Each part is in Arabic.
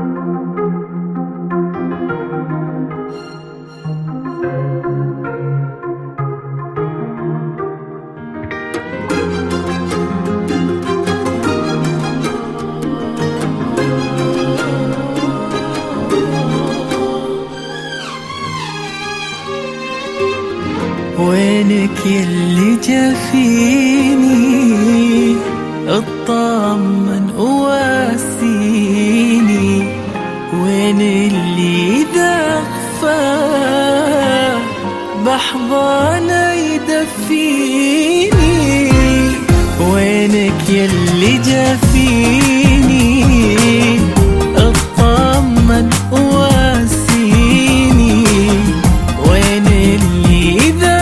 وينك يلي جافيني اطمن وواسيني؟ وين اللي إذا خفى بحضانه يدفيني؟ وينك يلي جافيني اطمن وواسيني؟ وين اللي إذا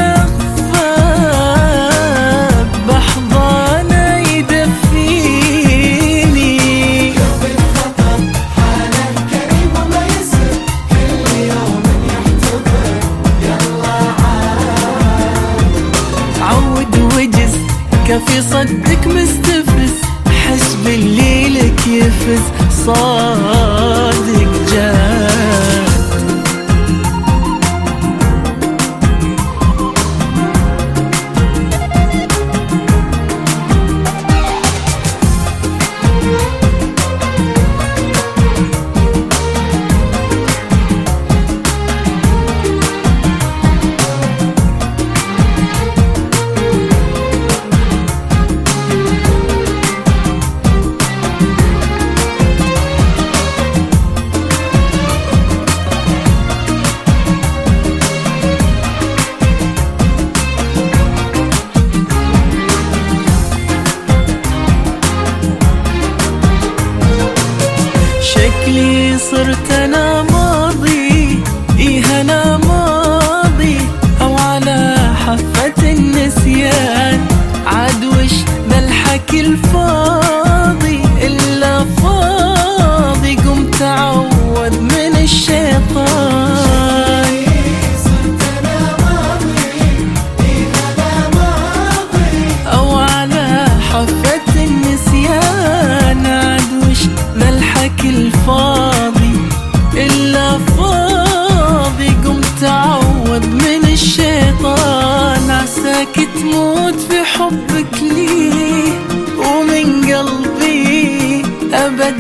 كفي صدك مستفز، حس باللي لك يفز صادق جاد. شكلي صرت أنا ماضي، إيه أنا ماضي، أو على حافة النسيان. عاد وش ذا الحكي الفاضي إلا فاضي، قم تعوذ من الشيطان. صرت أنا ماضي، إيه أنا ماضي، أو على حافة النسيان. عاد وش ذا الحكي الفاضي إلا فاضي، قم تعوذ من الشيطان. عساك تموت في حبك لي، ومن قلبي أبد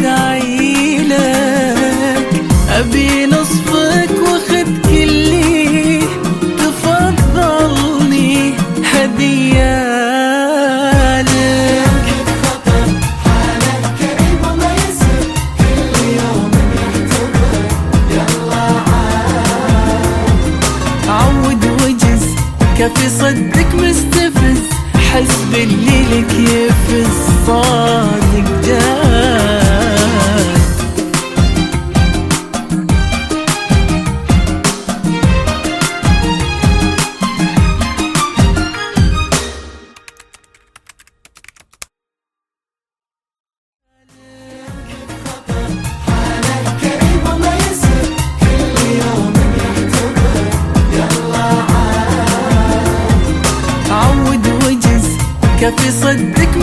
عيلك. أبي نصفك واخد كلي، تفضلني هدية. كفي صدك مستفز، حس باللي لك يفز صادق جاد. كفي صدك